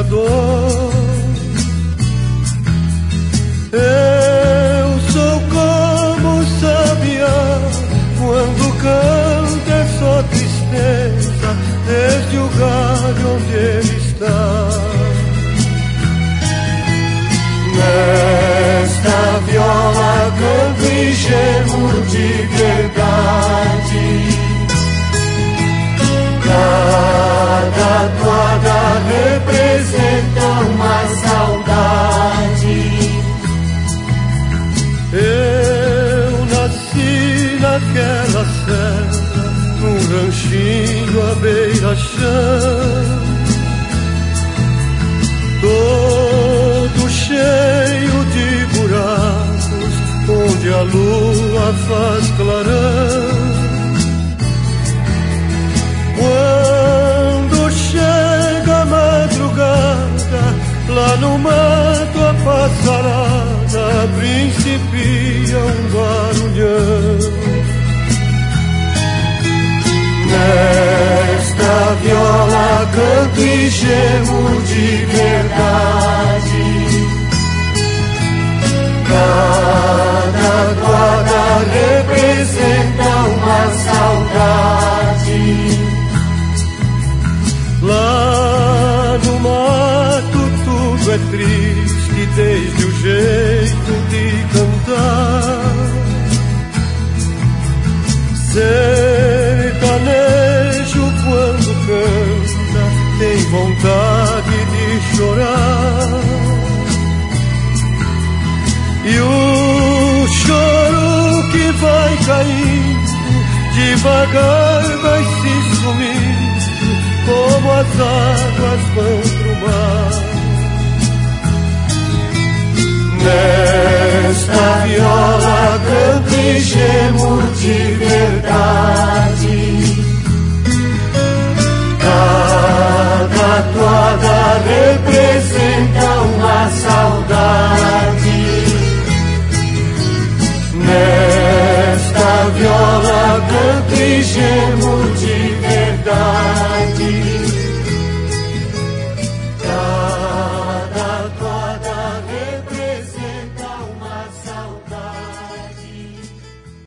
dor. Eu sou como o sabiá, quando canta é só tristeza, desde o galho onde ele está. Nesta viola canto e gemo de verdade. Cada toada representa uma saudade. Eu nasci naquela serra, num ranchinho à beira-chão, todo cheio de buracos, onde a lua faz clarão. Quando chega a madrugada, lá no mato a passarada principia um barulhão. Nesta viola canto e gemo de verdade. Cada toada representa uma saudade. Lá no mato tudo é triste, desde o jeito de cantar. Sertanejo quando canta tem vontade de chorar. E o choro que vai caindo, devagar vai se sumindo, como as águas vão pro mar. Nesta viola canto e gemo de verdade. Cada toada representa uma saudade. Nesta viola canto e gemo